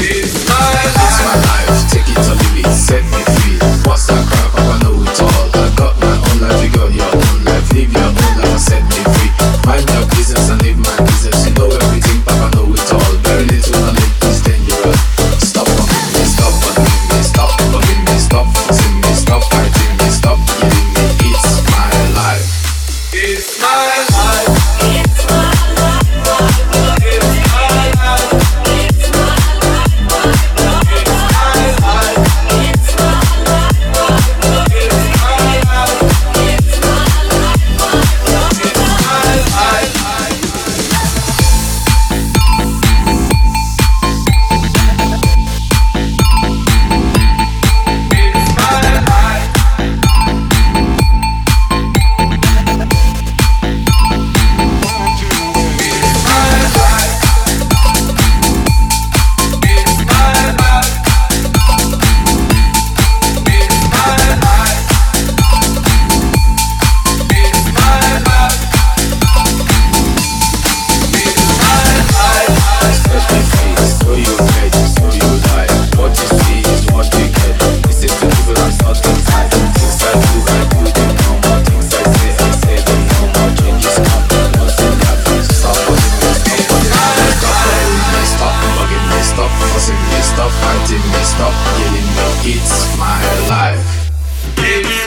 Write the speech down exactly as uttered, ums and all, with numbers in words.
It's my life, take it or leave it, set me free. What's that crap? I know it all. I got my own life, you got your own life. Live your own life and set me free. Mind your business and live my business. You know everything, Papa know it all. Very little knowledge is dangerous. Stop bugging me, stop bugging me, stop bugging me, stop forcing me, stop fighting me, stop killing me. It's my life. It's my life. It's my life. It's my life. It's my life. It's my life. It's my life. It's my life. It's my life. Stop fighting me, stop killing me. It's my life.